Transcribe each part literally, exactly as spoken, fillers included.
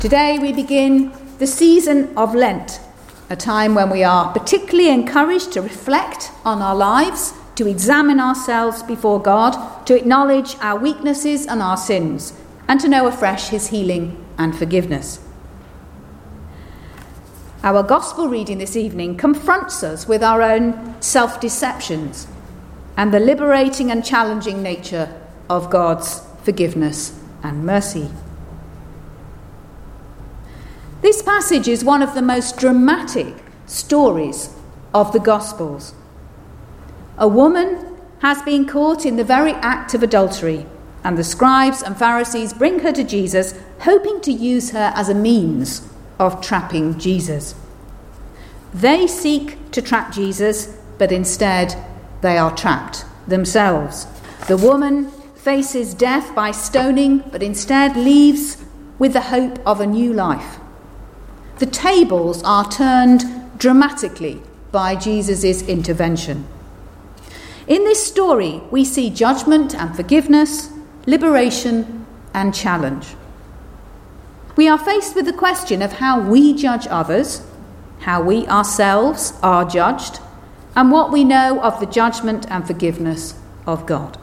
Today we begin the season of Lent, a time when we are particularly encouraged to reflect on our lives, to examine ourselves before God, to acknowledge our weaknesses and our sins, and to know afresh his healing and forgiveness. Our gospel reading this evening confronts us with our own self-deceptions and the liberating and challenging nature of God's forgiveness and mercy. This passage is one of the most dramatic stories of the Gospels. A woman has been caught in the very act of adultery, and the scribes and Pharisees bring her to Jesus, hoping to use her as a means of trapping Jesus. They seek to trap Jesus, but instead they are trapped themselves. The woman faces death by stoning, but instead leaves with the hope of a new life. The tables are turned dramatically by Jesus' intervention. In this story, we see judgment and forgiveness, liberation and challenge. We are faced with the question of how we judge others, how we ourselves are judged, and what we know of the judgment and forgiveness of God.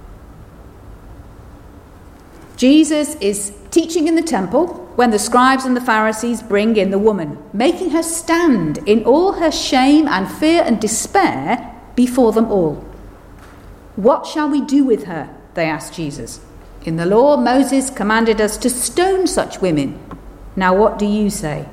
Jesus is teaching in the temple when the scribes and the Pharisees bring in the woman, making her stand in all her shame and fear and despair before them all. "What shall we do with her?" they asked Jesus. "In the law, Moses commanded us to stone such women. Now what do you say?"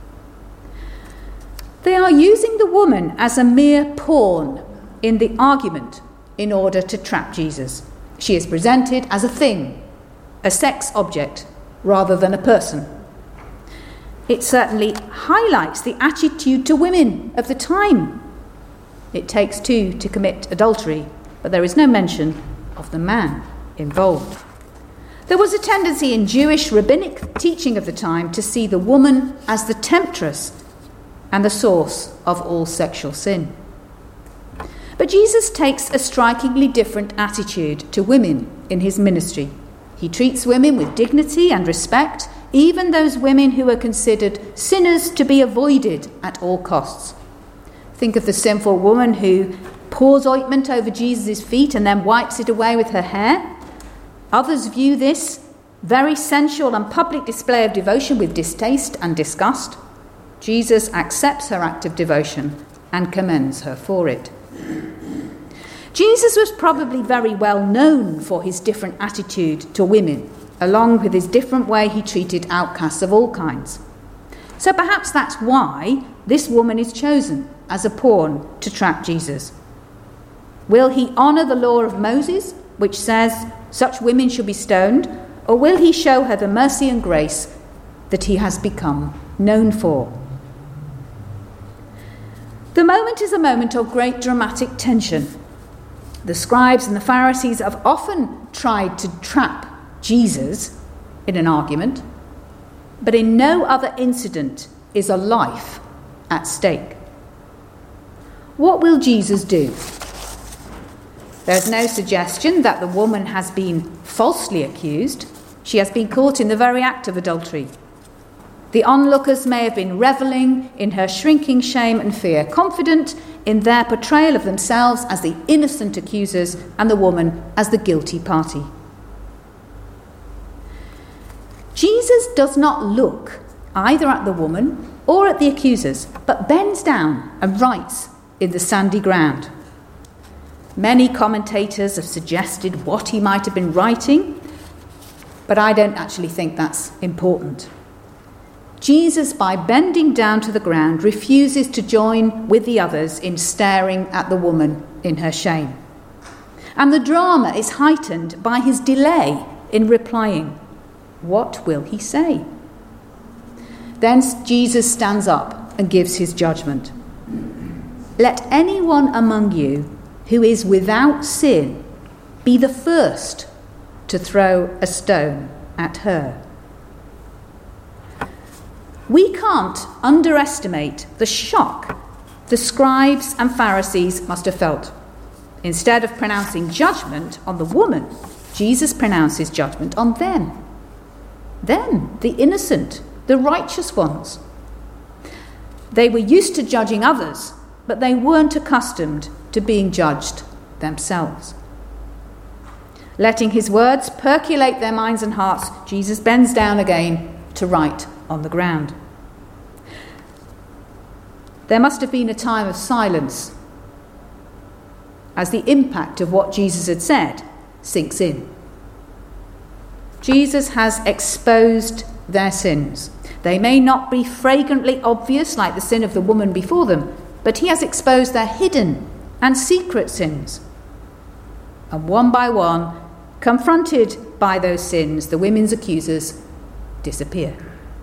They are using the woman as a mere pawn in the argument in order to trap Jesus. She is presented as a thing, a sex object, rather than a person. It certainly highlights the attitude to women of the time. It takes two to commit adultery, but there is no mention of the man involved. There was a tendency in Jewish rabbinic teaching of the time to see the woman as the temptress and the source of all sexual sin. But Jesus takes a strikingly different attitude to women in his ministry. He treats women with dignity and respect, even those women who are considered sinners to be avoided at all costs. Think of the sinful woman who pours ointment over Jesus' feet and then wipes it away with her hair. Others view this very sensual and public display of devotion with distaste and disgust. Jesus accepts her act of devotion and commends her for it. Jesus was probably very well known for his different attitude to women, along with his different way he treated outcasts of all kinds. So perhaps that's why this woman is chosen as a pawn to trap Jesus. Will he honour the law of Moses, which says such women should be stoned, or will he show her the mercy and grace that he has become known for? The moment is a moment of great dramatic tension. The scribes and the Pharisees have often tried to trap Jesus in an argument, but in no other incident is a life at stake. What will Jesus do? There's no suggestion that the woman has been falsely accused. She has been caught in the very act of adultery. The onlookers may have been revelling in her shrinking shame and fear, confident in their portrayal of themselves as the innocent accusers and the woman as the guilty party. Jesus does not look either at the woman or at the accusers, but bends down and writes in the sandy ground. Many commentators have suggested what he might have been writing, but I don't actually think that's important. Jesus, by bending down to the ground, refuses to join with the others in staring at the woman in her shame. And the drama is heightened by his delay in replying. What will he say? Then Jesus stands up and gives his judgment. Let anyone among you who is without sin be the first to throw a stone at her. We can't underestimate the shock the scribes and Pharisees must have felt. Instead of pronouncing judgment on the woman, Jesus pronounces judgment on them. Them, the innocent, the righteous ones. They were used to judging others, but they weren't accustomed to being judged themselves. Letting his words percolate their minds and hearts, Jesus bends down again to write on the ground. There must have been a time of silence as the impact of what Jesus had said sinks in. Jesus has exposed their sins. They may not be flagrantly obvious like the sin of the woman before them, but he has exposed their hidden and secret sins. And one by one, confronted by those sins, the women's accusers disappear.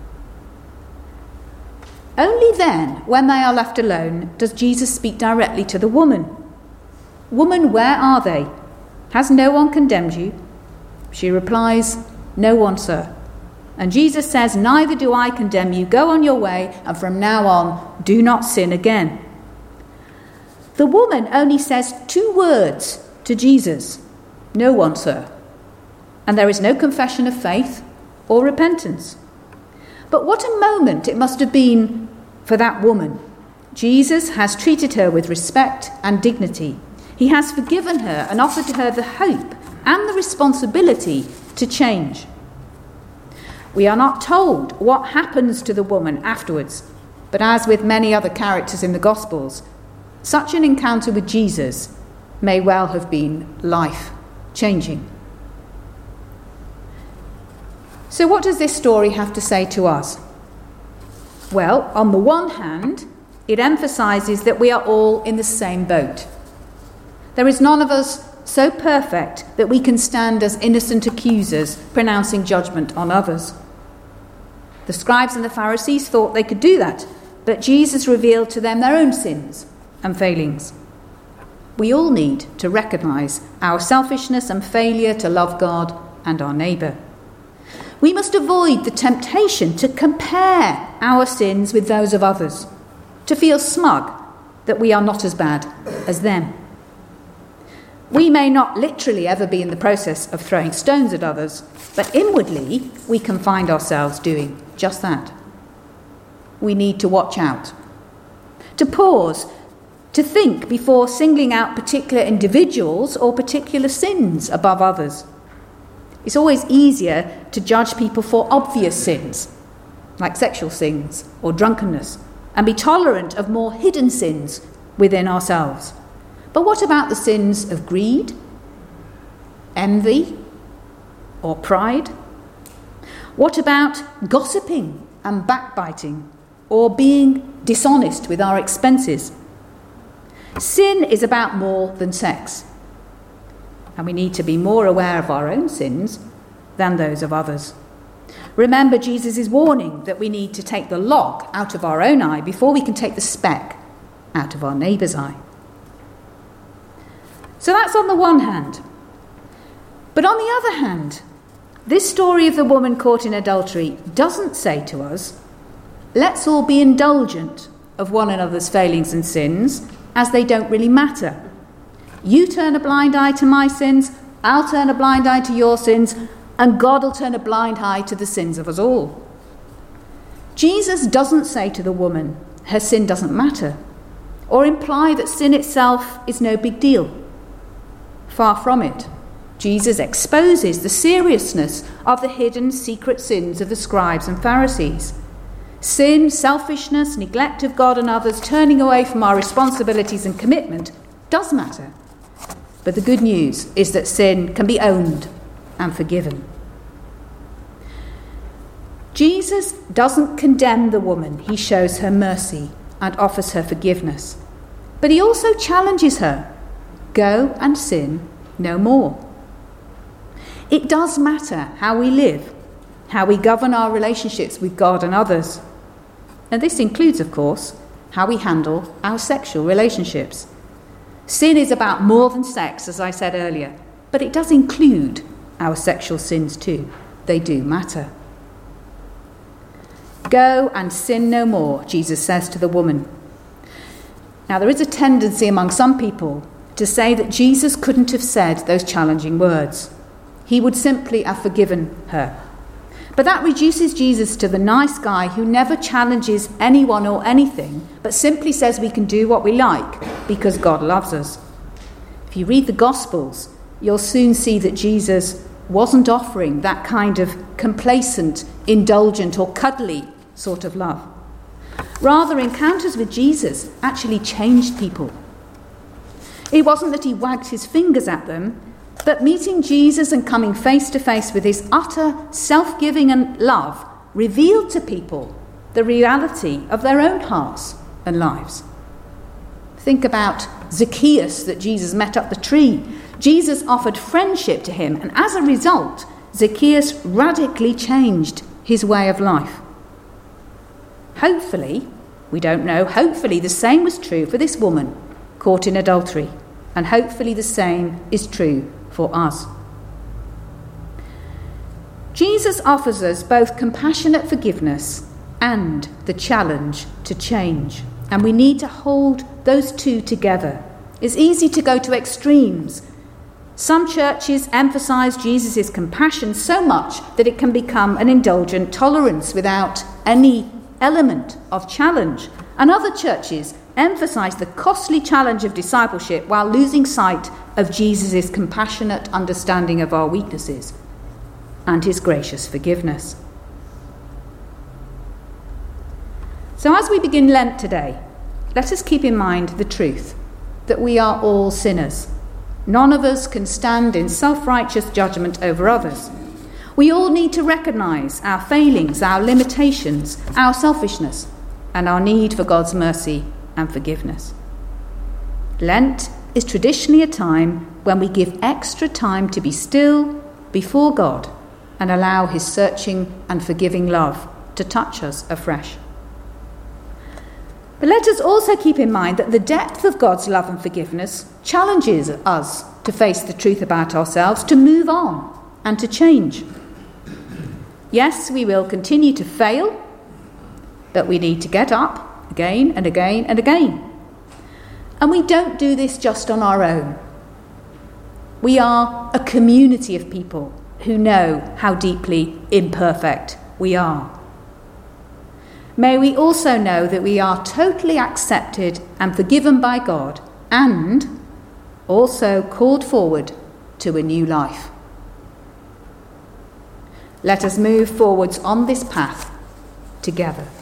Only then, when they are left alone, does Jesus speak directly to the woman. "Woman, where are they? Has no one condemned you?" She replies, "No one, sir." And Jesus says, "Neither do I condemn you. Go on your way, and from now on, do not sin again." The woman only says two words to Jesus, "No one, sir." And there is no confession of faith or repentance. But what a moment it must have been for that woman. Jesus has treated her with respect and dignity. He has forgiven her and offered her the hope and the responsibility to change. We are not told what happens to the woman afterwards, but as with many other characters in the Gospels, such an encounter with Jesus may well have been life-changing. So what does this story have to say to us? Well, on the one hand, it emphasises that we are all in the same boat. There is none of us so perfect that we can stand as innocent accusers pronouncing judgment on others. The scribes and the Pharisees thought they could do that, but Jesus revealed to them their own sins and failings. We all need to recognise our selfishness and failure to love God and our neighbour. We must avoid the temptation to compare our sins with those of others, to feel smug that we are not as bad as them. We may not literally ever be in the process of throwing stones at others, but inwardly we can find ourselves doing just that. We need to watch out, to pause, to think before singling out particular individuals or particular sins above others. It's always easier to judge people for obvious sins, like sexual sins or drunkenness, and be tolerant of more hidden sins within ourselves. But what about the sins of greed, envy, or pride? What about gossiping and backbiting, or being dishonest with our expenses? Sin is about more than sex, and we need to be more aware of our own sins than those of others. Remember Jesus' warning that we need to take the log out of our own eye before we can take the speck out of our neighbour's eye. So that's on the one hand. But on the other hand, this story of the woman caught in adultery doesn't say to us, let's all be indulgent of one another's failings and sins, as they don't really matter. You turn a blind eye to my sins, I'll turn a blind eye to your sins, and God will turn a blind eye to the sins of us all. Jesus doesn't say to the woman, her sin doesn't matter, or imply that sin itself is no big deal. Far from it. Jesus exposes the seriousness of the hidden secret sins of the scribes and Pharisees. Sin, selfishness, neglect of God and others, turning away from our responsibilities and commitment does matter. But the good news is that sin can be owned and forgiven. Jesus doesn't condemn the woman. He shows her mercy and offers her forgiveness. But he also challenges her. Go and sin no more. It does matter how we live, how we govern our relationships with God and others. And this includes, of course, how we handle our sexual relationships. Sin is about more than sex, as I said earlier, but it does include our sexual sins too. They do matter. Go and sin no more, Jesus says to the woman. Now, there is a tendency among some people to say that Jesus couldn't have said those challenging words. He would simply have forgiven her. But that reduces Jesus to the nice guy who never challenges anyone or anything, but simply says we can do what we like because God loves us. If you read the Gospels, you'll soon see that Jesus wasn't offering that kind of complacent, indulgent or cuddly sort of love. Rather, encounters with Jesus actually changed people. It wasn't that he wagged his fingers at them, but meeting Jesus and coming face to face with his utter self-giving and love revealed to people the reality of their own hearts and lives. Think about Zacchaeus that Jesus met up the tree. Jesus offered friendship to him, and as a result, Zacchaeus radically changed his way of life. Hopefully, we don't know, hopefully the same was true for this woman caught in adultery, and hopefully the same is true for us. Jesus offers us both compassionate forgiveness and the challenge to change, and we need to hold those two together. It's easy to go to extremes. Some churches emphasize Jesus' compassion so much that it can become an indulgent tolerance without any element of challenge, and other churches emphasize the costly challenge of discipleship while losing sight of Jesus' compassionate understanding of our weaknesses and his gracious forgiveness. So as we begin Lent today, let us keep in mind the truth that we are all sinners. None of us can stand in self-righteous judgment over others. We all need to recognise our failings, our limitations, our selfishness, and our need for God's mercy and forgiveness. Lent is traditionally a time when we give extra time to be still before God and allow his searching and forgiving love to touch us afresh. But let us also keep in mind that the depth of God's love and forgiveness challenges us to face the truth about ourselves, to move on and to change. Yes, we will continue to fail, but we need to get up again and again and again. And we don't do this just on our own. We are a community of people who know how deeply imperfect we are. May we also know that we are totally accepted and forgiven by God, and also called forward to a new life. Let us move forwards on this path together.